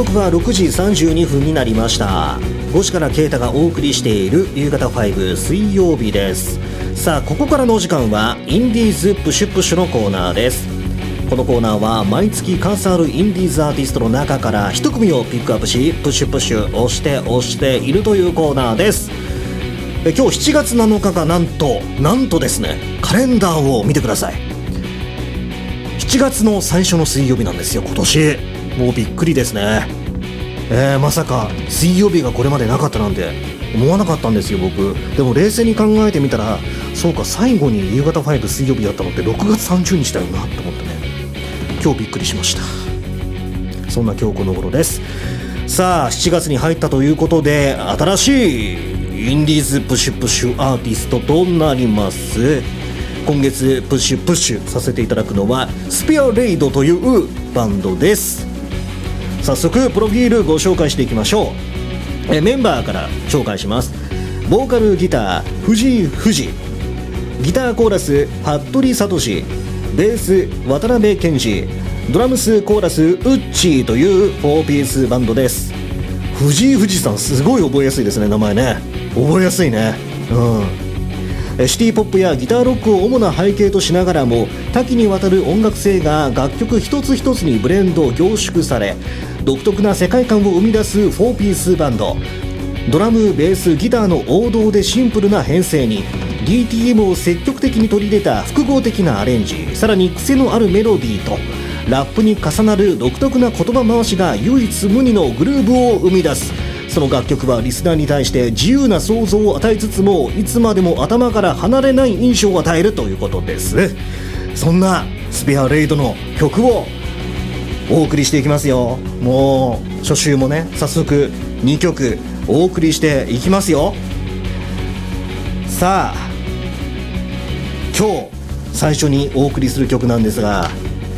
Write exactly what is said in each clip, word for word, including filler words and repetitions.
刻はろくじさんじゅうにふんになりました。ごじからケイタがお送りしている夕方ご水曜日です。さあここからのお時間はインディーズプッシュプッシュのコーナーです。このコーナーは毎月数あるインディーズアーティストの中から一組をピックアップし、プッシュプッシュ押して押しているというコーナーです。え今日しちがつなのかがなんとなんとですね、カレンダーを見てください。しちがつの最初の水曜日なんですよ今年。もうびっくりですね。えー、まさか水曜日がこれまでなかったなんて思わなかったんですよ僕。でも冷静に考えてみたら、そうか、最後に夕方ご水曜日だったのってろくがつさんじゅうにちだよなと思ってね、今日びっくりしました。そんな今日この頃です。さあしちがつに入ったということで、新しいインディーズプッシュプッシュアーティストとなります。今月プッシュプッシュさせていただくのはスペアレイドというバンドです。早速プロフィールご紹介していきましょう。えメンバーから紹介します。ボーカルギター藤井藤ギターコーラス服部聡、ベース渡辺健二、ドラムスコーラスウッチーというフォーピースバンドです。藤井藤さんすごい覚えやすいですね、名前ね。覚えやすいね。うん、シティポップやギターロックを主な背景としながらも、多岐にわたる音楽性が楽曲一つ一つにブレンド凝縮され、独特な世界観を生み出すフォーピースバンド。ドラム、ベース、ギターの王道でシンプルな編成に ディーティーエム を積極的に取り入れた複合的なアレンジ、さらに癖のあるメロディーとラップに重なる独特な言葉回しが唯一無二のグルーヴを生み出す。その楽曲はリスナーに対して自由な想像を与えつつも、いつまでも頭から離れない印象を与えるということです。そんなスペアレイドの曲をお送りしていきますよ。もう初週もね、早速にきょくお送りしていきますよ。さあ今日最初にお送りする曲なんですが、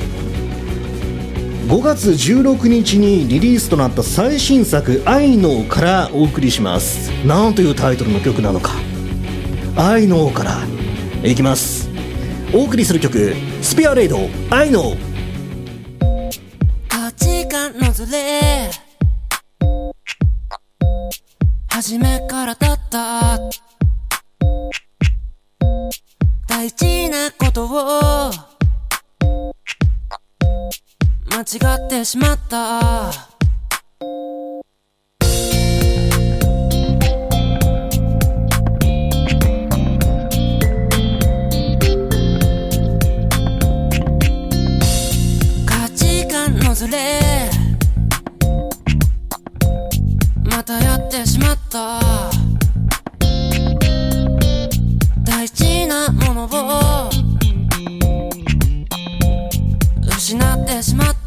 ごがつじゅうろくにちにリリースとなった最新作I knowからお送りします。なんというタイトルの曲なのか。I knowからいきます。お送りする曲、スペアレイド I know。 価値観のズレ初めからだった、大事なことを間違ってしまった。価値観のズレまたやってしまった。大事なものを失ってしまった。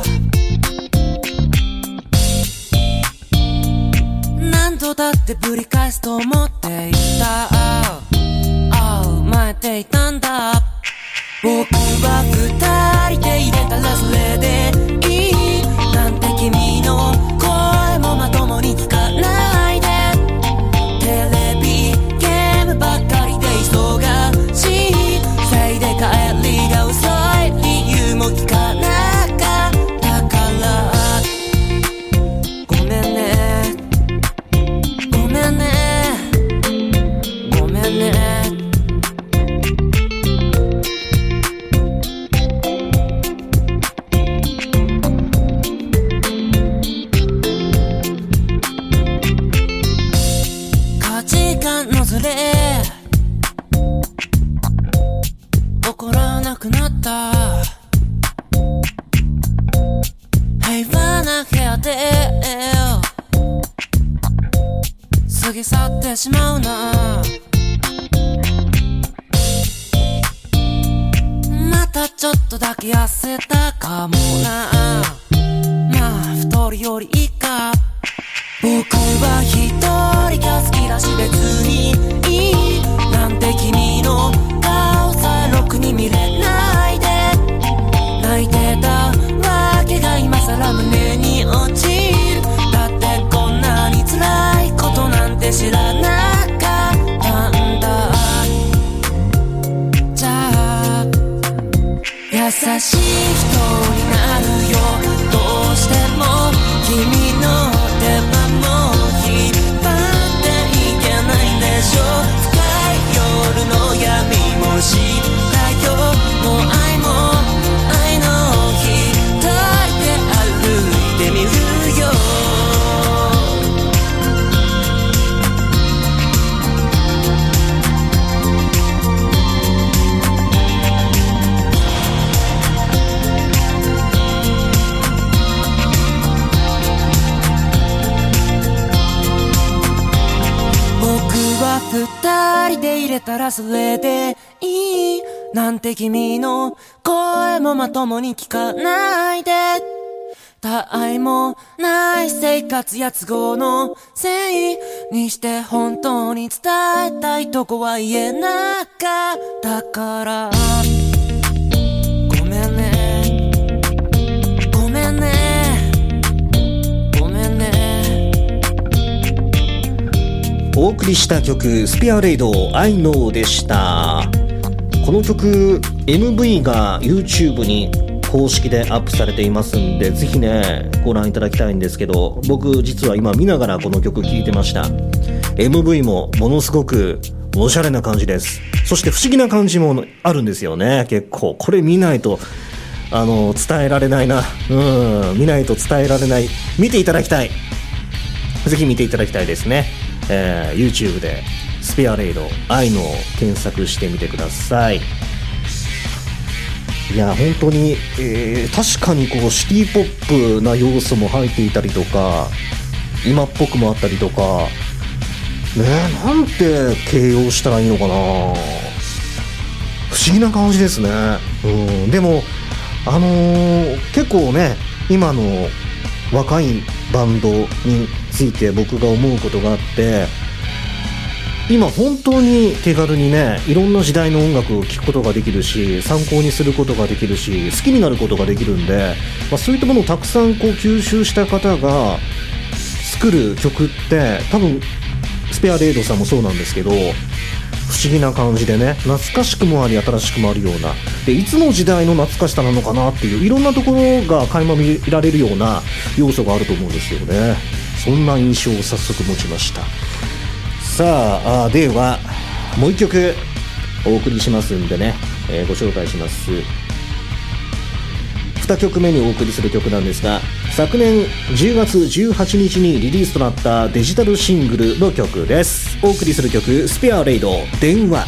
何度だってぶり返すと思っていた。ああ、前っていたんだ。僕は二人で入れたらそれでいいなんて君の声もまともに聞かないで。テレビゲームばっかりで忙しいせいで帰りが遅い理由も聞かなかったからごめんねごめんねごめんね。価値観のズレ怒らなくなった。平和な部屋で過ぎ去ってしまうな。またちょっとだけ痩せたかもな。まあ太りよりいいか。僕は一人が好きだし別にいいなんて君の顔さろくに見れないで。泣いてたわけが今さら胸に落ちる。だってこんなに辛いことなんて知らなかったんだ。じゃあ優しい人になるよ。どうしても君は二人で入れたらそれでいいなんて君の声もまともに聞かないで他愛もない生活や都合のせいにして本当に伝えたいとこは言えなかったからごめんねごめんねごめんね。 お送りした曲スペアレイド I know でした。この曲 エムブイ が YouTube に公式でアップされていますんでぜひねご覧いただきたいんですけど僕実は今見ながらこの曲聴いてました。 エムブイ もものすごくおしゃれな感じです。そして不思議な感じもあるんですよね。結構これ見ないとあの伝えられないなうん見ないと伝えられない見ていただきたいぜひ見ていただきたいですね、えー、YouTube でスペアレイド I know 検索してみてください。いや本当に、えー、確かにこうシティポップな要素も入っていたりとか今っぽくもあったりとかねえなんて形容したらいいのかな不思議な感じですね。うんでもあのー、結構ね今の若いバンドについて僕が思うことがあって今本当に手軽にねいろんな時代の音楽を聴くことができるし参考にすることができるし好きになることができるんで、まあ、そういったものをたくさんこう吸収した方が作る曲って多分スペアレイドさんもそうなんですけど不思議な感じでね懐かしくもあり新しくもあるようなでいつの時代の懐かしさなのかなっていういろんなところが垣間見られるような要素があると思うんですよね。そんな印象を早速持ちました。さあ、あではもう一曲お送りしますんでね、えー、ご紹介します。にきょくめにお送りする曲なんですが昨年じゅうがつじゅうはちにちにリリースとなったデジタルシングルの曲です。お送りする曲スペアレイド電話。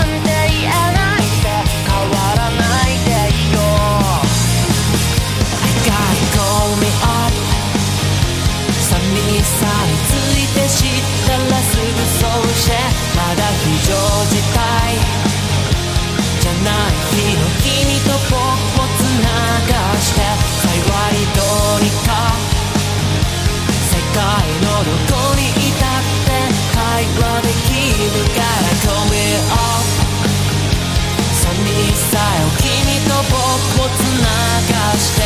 「 さえを君と僕をつながして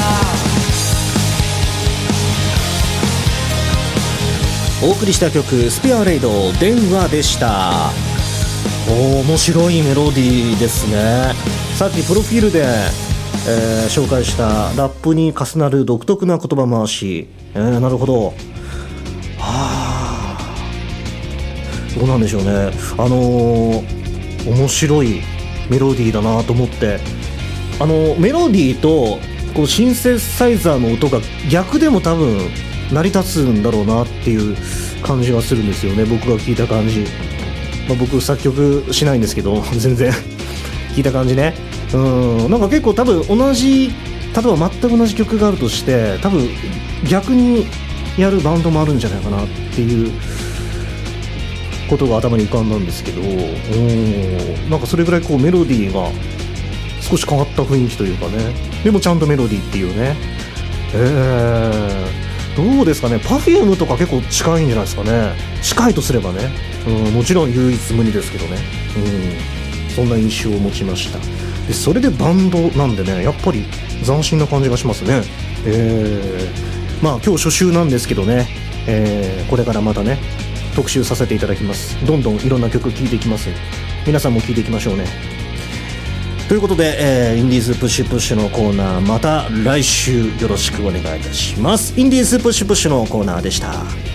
お送りした曲スペアレイド電話でした。お面白いメロディーですね。さっきプロフィールで、えー、紹介したラップに重なる独特な言葉回し、えー、なるほど。はあ、どうなんでしょうね。あのー、面白いメロディーだなと思って、あのメロディーとこうシンセサイザーの音が逆でも多分成り立つんだろうなっていう感じがするんですよね、僕が聞いた感じ。まあ、僕作曲しないんですけど全然聞いた感じね。うん、なんか結構多分同じ、例えば全く同じ曲があるとして多分逆にやるバンドもあるんじゃないかなっていうことが頭に浮かんだんですけど、うん、なんかそれぐらいこうメロディーが少し変わった雰囲気というかね、でもちゃんとメロディーっていうね。えー、どうですかね、 パフューム とか結構近いんじゃないですかね。近いとすればね、うん、もちろん唯一無二ですけどね、うん、そんな印象を持ちました。でそれでバンドなんでね、やっぱり斬新な感じがしますね。えー、まあ今日初週なんですけどね、えー、これからまたね特集させていただきます。どんどんいろんな曲聴いていきます。皆さんも聴いていきましょうね。ということで、えー、インディーズプッシュプッシュのコーナー、また来週よろしくお願いいたします。インディーズプッシュプッシュのコーナーでした。